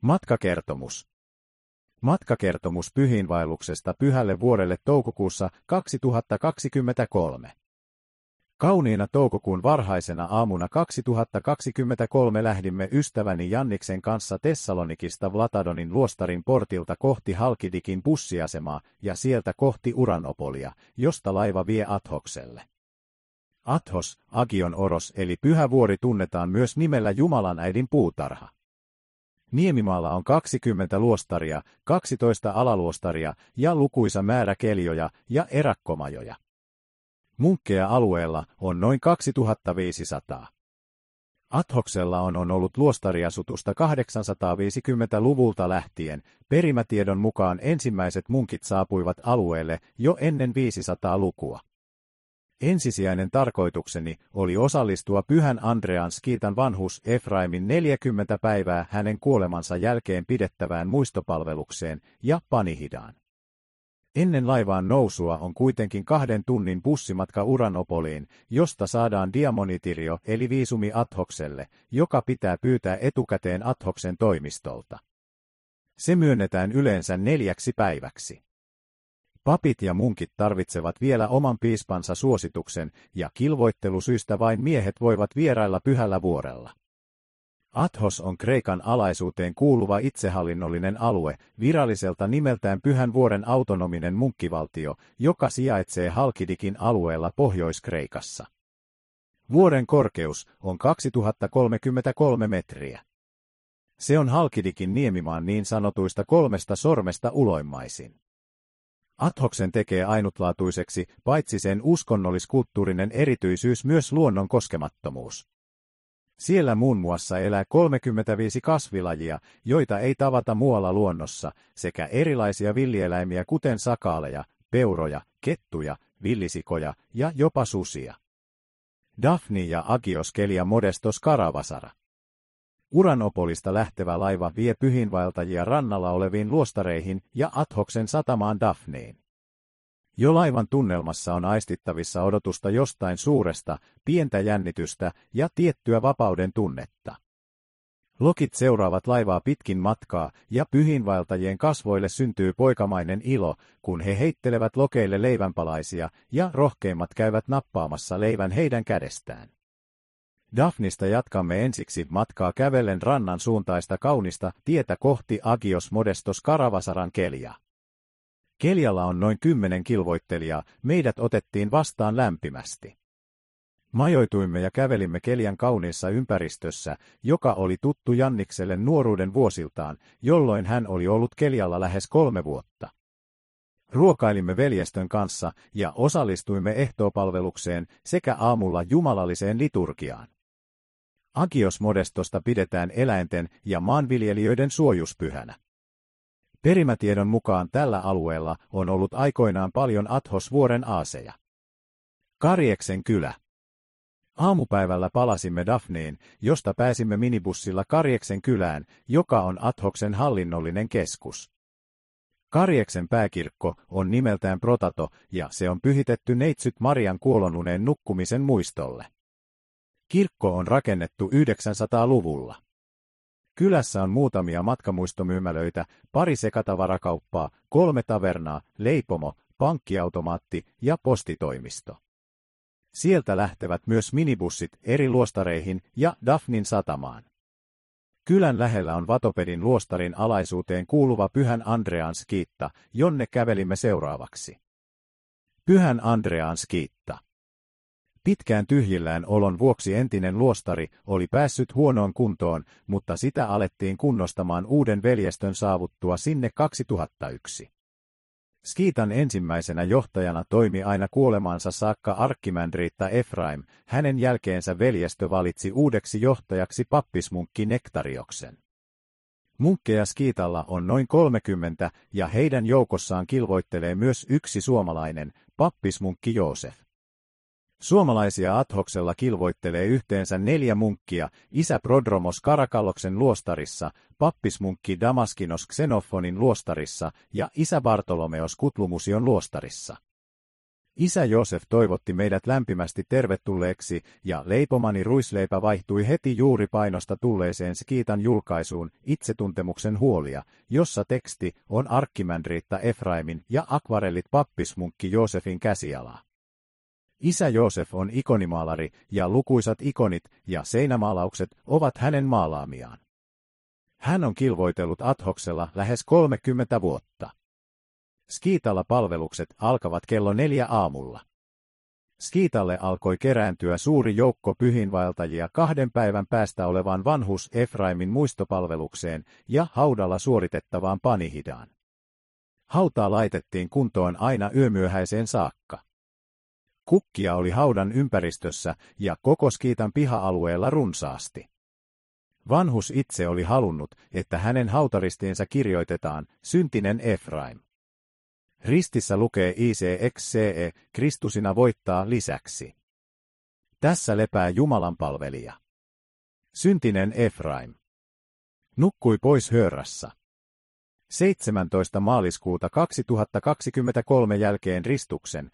Matkakertomus. Matkakertomus pyhiinvaelluksesta Pyhälle vuorelle toukokuussa 2023. Kauniina toukokuun varhaisena aamuna 2023 lähdimme ystäväni Janniksen kanssa Tessalonikista Vlatadonin luostarin portilta kohti Halkidikin bussiasemaa ja sieltä kohti Uranopolia, josta laiva vie Athokselle. Athos, Agion Oros eli Pyhä vuori tunnetaan myös nimellä Jumalan äidin puutarha. Niemimaalla on 20 luostaria, 12 alaluostaria ja lukuisa määrä keljoja ja erakkomajoja. Munkkeja alueella on noin 2500. Athoksella on ollut luostariasutusta 850-luvulta lähtien. Perimätiedon mukaan ensimmäiset munkit saapuivat alueelle jo ennen 500-lukua. Ensisijainen tarkoitukseni oli osallistua Pyhän Andrean skiitan vanhus Efraimin 40 päivää hänen kuolemansa jälkeen pidettävään muistopalvelukseen ja panihidaan. Ennen laivaan nousua on kuitenkin 2 tunnin bussimatka Uranopoliin, josta saadaan diamonitirio eli viisumi Athokselle, joka pitää pyytää etukäteen Athoksen toimistolta. Se myönnetään yleensä 4 päiväksi. Papit ja munkit tarvitsevat vielä oman piispansa suosituksen ja kilvoittelusyistä vain miehet voivat vierailla Pyhällä vuorella. Athos on Kreikan alaisuuteen kuuluva itsehallinnollinen alue, viralliselta nimeltään Pyhän vuoren autonominen munkkivaltio, joka sijaitsee Halkidikin alueella Pohjois-Kreikassa. Vuoren korkeus on 2033 metriä. Se on Halkidikin niemimaan niin sanotuista 3 sormesta uloimmaisin. Athoksen tekee ainutlaatuiseksi paitsi sen uskonnollis-kulttuurinen erityisyys myös luonnon koskemattomuus. Siellä muun muassa elää 35 kasvilajia, joita ei tavata muualla luonnossa, sekä erilaisia villieläimiä kuten sakaaleja, peuroja, kettuja, villisikoja ja jopa susia. Daphni ja Agios Kelia Modestos Karavasara. Uranopolista lähtevä laiva vie pyhiinvaeltajia rannalla oleviin luostareihin ja Athoksen satamaan Daphneen. Jo laivan tunnelmassa on aistittavissa odotusta jostain suuresta, pientä jännitystä ja tiettyä vapauden tunnetta. Lokit seuraavat laivaa pitkin matkaa ja pyhiinvaeltajien kasvoille syntyy poikamainen ilo, kun he heittelevät lokeille leivänpalaisia ja rohkeimmat käyvät nappaamassa leivän heidän kädestään. Daphnista jatkamme ensiksi matkaa kävellen rannan suuntaista kaunista tietä kohti Agios Modestos Karavasaran Keliaa. Kelialla on noin 10 kilvoittelijaa, meidät otettiin vastaan lämpimästi. Majoituimme ja kävelimme Kelian kauniissa ympäristössä, joka oli tuttu Jannikselle nuoruuden vuosiltaan, jolloin hän oli ollut Kelialla lähes 3 vuotta. Ruokailimme veljestön kanssa ja osallistuimme ehtoopalvelukseen sekä aamulla jumalalliseen liturgiaan. Agios Modestosta pidetään eläinten ja maanviljelijöiden suojuspyhänä. Perimätiedon mukaan tällä alueella on ollut aikoinaan paljon Athos-vuoren aaseja. Karjeksen kylä. Aamupäivällä palasimme Daphneen, josta pääsimme minibussilla Karjeksen kylään, joka on Athoksen hallinnollinen keskus. Karjeksen pääkirkko on nimeltään Protato ja se on pyhitetty neitsyt Marian kuolonuneen nukkumisen muistolle. Kirkko on rakennettu 900-luvulla. Kylässä on muutamia matkamuistomyymälöitä, 2 sekatavarakauppaa, 3 tavernaa, leipomo, pankkiautomaatti ja postitoimisto. Sieltä lähtevät myös minibussit eri luostareihin ja Daphnin satamaan. Kylän lähellä on Vatopedin luostarin alaisuuteen kuuluva Pyhän Andrean skiitta, jonne kävelimme seuraavaksi. Pyhän Andrean skiitta. Pitkään tyhjillään olon vuoksi entinen luostari oli päässyt huonoon kuntoon, mutta sitä alettiin kunnostamaan uuden veljestön saavuttua sinne 2001. Skiitan ensimmäisenä johtajana toimi aina kuolemaansa saakka arkkimandriitta Efraim, hänen jälkeensä veljestö valitsi uudeksi johtajaksi pappismunkki Nektarioksen. Munkkeja Skiitalla on noin 30 ja heidän joukossaan kilvoittelee myös yksi suomalainen, pappismunkki Joosef. Suomalaisia Athoksella kilvoittelee yhteensä 4 munkkia, isä Prodromos Karakalloksen luostarissa, pappismunkki Damaskinos Xenofonin luostarissa ja isä Bartolomeos Kutlumusion luostarissa. Isä Joosef toivotti meidät lämpimästi tervetulleeksi, ja leipomani ruisleipä vaihtui heti juuri painosta tulleeseen Skiitan julkaisuun Itsetuntemuksen huolia, jossa teksti on Arkkimandriitta Efraimin ja akvarellit pappismunkki Joosefin käsialaa. Isä Joosef on ikonimaalari, ja lukuisat ikonit ja seinämaalaukset ovat hänen maalaamiaan. Hän on kilvoitellut Athoksella lähes 30 vuotta. Skiitalla palvelukset alkavat kello 4 aamulla. Skiitalle alkoi kerääntyä suuri joukko pyhiinvaeltajia 2 päivän päästä olevaan vanhus Efraimin muistopalvelukseen ja haudalla suoritettavaan panihidaan. Hautaa laitettiin kuntoon aina yömyöhäiseen saakka. Kukkia oli haudan ympäristössä ja koko Skiitan piha-alueella runsaasti. Vanhus itse oli halunnut, että hänen hautaristiinsä kirjoitetaan syntinen Efraim. Ristissä lukee ICXCE, Kristusina voittaa lisäksi. Tässä lepää Jumalan palvelija. Syntinen Efraim. Nukkui pois Hörrassa. 17. maaliskuuta 2023 jälkeen ristuksen,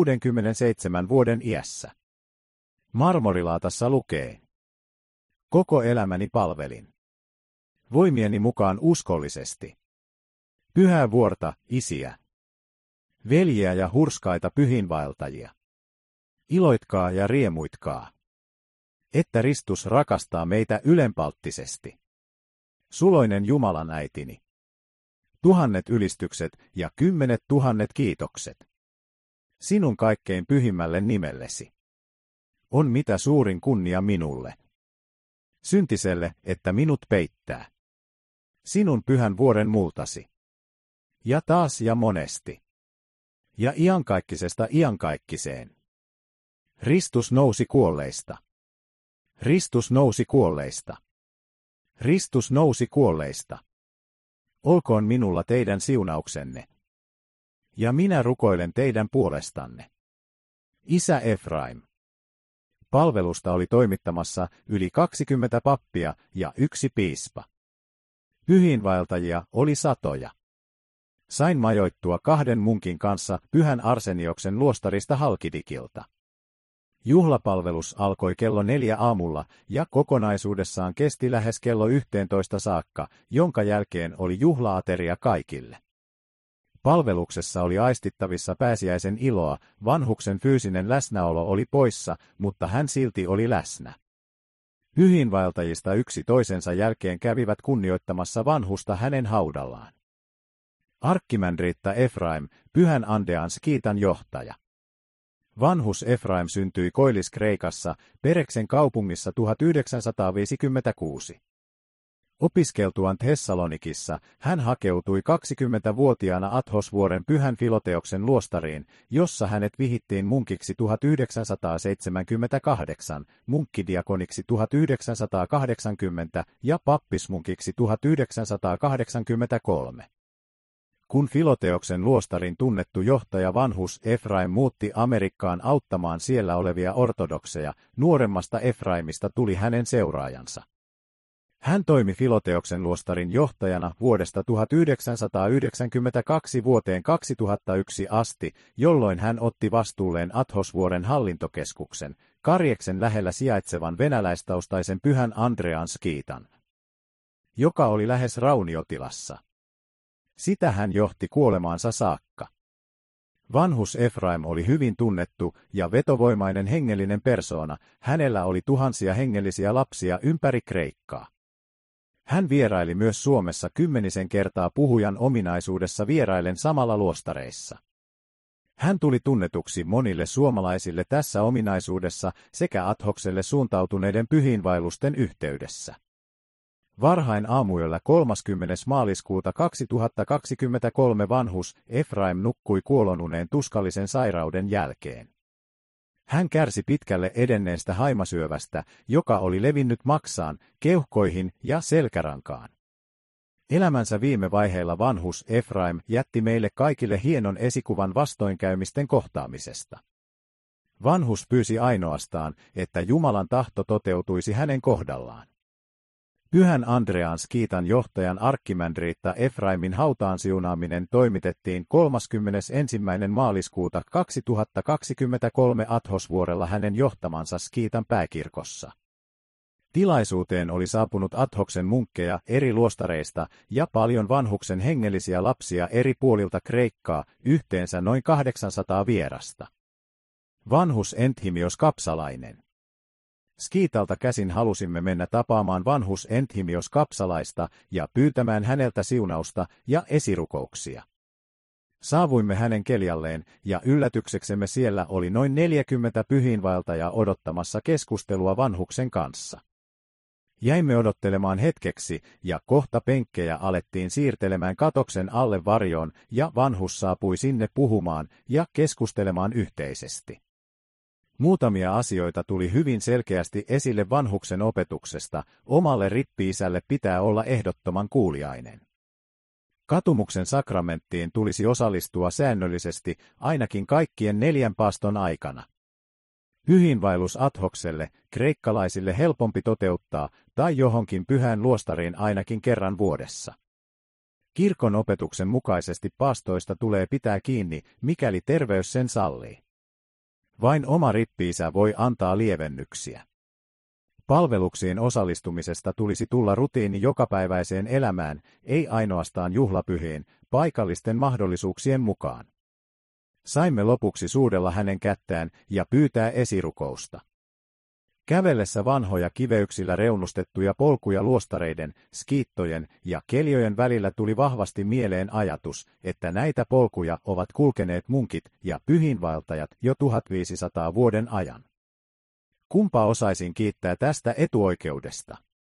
67 vuoden iässä. Marmorilaatassa lukee. Koko elämäni palvelin. Voimieni mukaan uskollisesti. Pyhää vuorta, isiä. Veljiä ja hurskaita pyhinvaeltajia. Iloitkaa ja riemuitkaa. Että Ristus rakastaa meitä ylenpalttisesti. Suloinen Jumalan äitini. 1000 ylistykset ja 10 000 kiitokset. Sinun kaikkein pyhimmälle nimellesi. On mitä suurin kunnia minulle. Syntiselle, että minut peittää. Sinun pyhän vuoren multasi. Ja taas ja monesti. Ja iankaikkisesta iankaikkiseen. Ristus nousi kuolleista. Ristus nousi kuolleista. Ristus nousi kuolleista. Olkoon minulla teidän siunauksenne. Ja minä rukoilen teidän puolestanne. Isä Efraim. Palvelusta oli toimittamassa yli 20 pappia ja 1 piispa. Pyhiinvaeltajia oli satoja. Sain majoittua 2 munkin kanssa Pyhän Arsenioksen luostarista Halkidikilta. Juhlapalvelus alkoi kello 4 aamulla ja kokonaisuudessaan kesti lähes kello 11 saakka, jonka jälkeen oli juhlaateria kaikille. Palveluksessa oli aistittavissa pääsiäisen iloa, vanhuksen fyysinen läsnäolo oli poissa, mutta hän silti oli läsnä. Pyhiinvaeltajista yksi toisensa jälkeen kävivät kunnioittamassa vanhusta hänen haudallaan. Arkkimandriitta Efraim, Pyhän Andean Skiitan johtaja. Vanhus Efraim syntyi Koillis-Kreikassa, Pereksen kaupungissa 1956. Opiskeltuaan Thessalonikissa, hän hakeutui 20-vuotiaana Athosvuoren Pyhän Filoteoksen luostariin, jossa hänet vihittiin munkiksi 1978, munkkidiakoniksi 1980 ja pappismunkiksi 1983. Kun Filoteoksen luostarin tunnettu johtaja vanhus Efraim muutti Amerikkaan auttamaan siellä olevia ortodokseja, nuoremmasta Efraimista tuli hänen seuraajansa. Hän toimi Filoteoksen luostarin johtajana vuodesta 1992 vuoteen 2001 asti, jolloin hän otti vastuulleen Athosvuoren hallintokeskuksen, Karjeksen lähellä sijaitsevan venäläistaustaisen Pyhän Andrean Skiitan, joka oli lähes rauniotilassa. Sitä hän johti kuolemaansa saakka. Vanhus Efraim oli hyvin tunnettu ja vetovoimainen hengellinen persoona, hänellä oli tuhansia hengellisiä lapsia ympäri Kreikkaa. Hän vieraili myös Suomessa 10 kertaa puhujan ominaisuudessa vieraillen samalla luostareissa. Hän tuli tunnetuksi monille suomalaisille tässä ominaisuudessa sekä Athokselle suuntautuneiden pyhiinvaellusten yhteydessä. Varhain aamuyöllä 30. maaliskuuta 2023 vanhus Efraim nukkui kuolonuneen tuskallisen sairauden jälkeen. Hän kärsi pitkälle edenneestä haimasyövästä, joka oli levinnyt maksaan, keuhkoihin ja selkärankaan. Elämänsä viime vaiheilla vanhus Efraim jätti meille kaikille hienon esikuvan vastoinkäymisten kohtaamisesta. Vanhus pyysi ainoastaan, että Jumalan tahto toteutuisi hänen kohdallaan. Pyhän Andrean skiitan johtajan arkkimandriitta Efraimin hautaan siunaaminen toimitettiin 31. maaliskuuta 2023 Athosvuorella hänen johtamansa skiitan pääkirkossa. Tilaisuuteen oli saapunut Athoksen munkkeja eri luostareista ja paljon vanhuksen hengellisiä lapsia eri puolilta Kreikkaa, yhteensä noin 800 vierasta. Vanhus Enthimios Kapsalainen. Skiitalta käsin halusimme mennä tapaamaan vanhus Enthimios Kapsalaista ja pyytämään häneltä siunausta ja esirukouksia. Saavuimme hänen keljalleen ja yllätykseksemme siellä oli noin 40 pyhiinvaeltajaa odottamassa keskustelua vanhuksen kanssa. Jäimme odottelemaan hetkeksi ja kohta penkkejä alettiin siirtelemään katoksen alle varjoon ja vanhus saapui sinne puhumaan ja keskustelemaan yhteisesti. Muutamia asioita tuli hyvin selkeästi esille vanhuksen opetuksesta, omalle rippi-isälle pitää olla ehdottoman kuuliainen. Katumuksen sakramenttiin tulisi osallistua säännöllisesti ainakin kaikkien 4 paaston aikana. Pyhiinvaellus Athokselle, kreikkalaisille helpompi toteuttaa tai johonkin pyhään luostariin ainakin kerran vuodessa. Kirkon opetuksen mukaisesti paastoista tulee pitää kiinni, mikäli terveys sen sallii. Vain oma rippi-isä voi antaa lievennyksiä. Palveluksiin osallistumisesta tulisi tulla rutiini jokapäiväiseen elämään, ei ainoastaan juhlapyhiin, paikallisten mahdollisuuksien mukaan. Saimme lopuksi suudella hänen kättään ja pyytää esirukousta. Kävellessä vanhoja kiveyksillä reunustettuja polkuja luostareiden, skiittojen ja keljojen välillä tuli vahvasti mieleen ajatus, että näitä polkuja ovat kulkeneet munkit ja pyhiinvaeltajat jo 1500 vuoden ajan. Kumpaa osaisin kiittää tästä etuoikeudesta?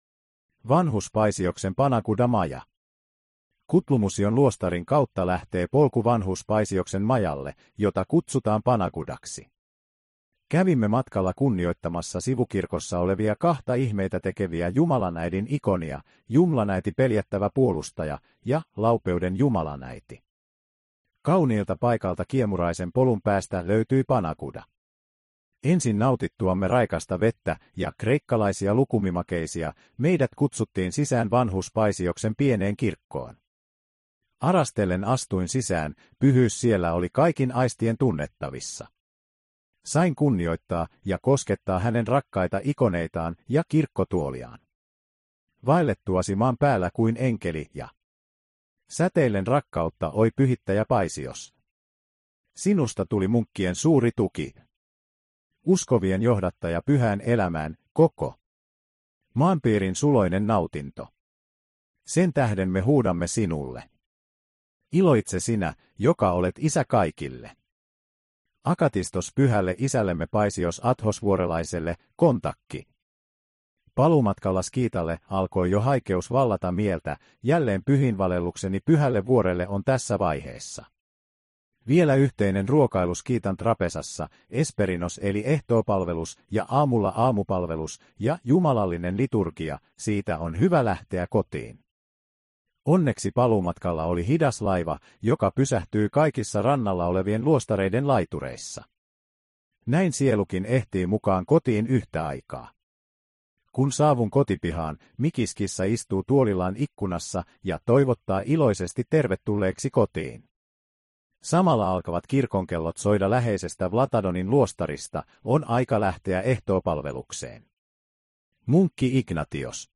Vanhus Paisioksen Panaguda Maja. Kutlumusion luostarin kautta lähtee polku vanhus Paisioksen majalle, jota kutsutaan Panagudaksi. Kävimme matkalla kunnioittamassa sivukirkossa olevia 2 ihmeitä tekeviä Jumalanäidin ikonia, Jumlanäiti peljättävä puolustaja ja laupeuden Jumalanäiti. Kauniilta paikalta kiemuraisen polun päästä löytyi Panaguda. Ensin nautittuamme raikasta vettä ja kreikkalaisia lukumimakeisia, meidät kutsuttiin sisään vanhus Paisioksen pieneen kirkkoon. Arastellen astuin sisään, pyhyys siellä oli kaikin aistien tunnettavissa. Sain kunnioittaa ja koskettaa hänen rakkaita ikoneitaan ja kirkkotuoliaan. Vaellettuasi maan päällä kuin enkeli ja säteillen rakkautta oi pyhittäjä Paisios. Sinusta tuli munkkien suuri tuki. Uskovien johdattaja pyhään elämään, koko maanpiirin suloinen nautinto. Sen tähden me huudamme sinulle. Iloitse sinä, joka olet isä kaikille. Akatistos pyhälle isällemme Paisios athosvuorelaiselle, kontakki. Paluumatkalla skiitalle alkoi jo haikeus vallata mieltä, jälleen pyhiinvalellukseni pyhälle vuorelle on tässä vaiheessa. Vielä yhteinen ruokailu skiitan trapesassa, esperinos eli ehtoopalvelus ja aamulla aamupalvelus ja jumalallinen liturgia, siitä on hyvä lähteä kotiin. Onneksi paluumatkalla oli hidas laiva, joka pysähtyy kaikissa rannalla olevien luostareiden laitureissa. Näin sielukin ehtii mukaan kotiin yhtä aikaa. Kun saavun kotipihaan, Mikiskissa istuu tuolillaan ikkunassa ja toivottaa iloisesti tervetulleeksi kotiin. Samalla alkavat kirkonkellot soida läheisestä Vlatadonin luostarista, on aika lähteä ehtoopalvelukseen. Munkki Ignatios.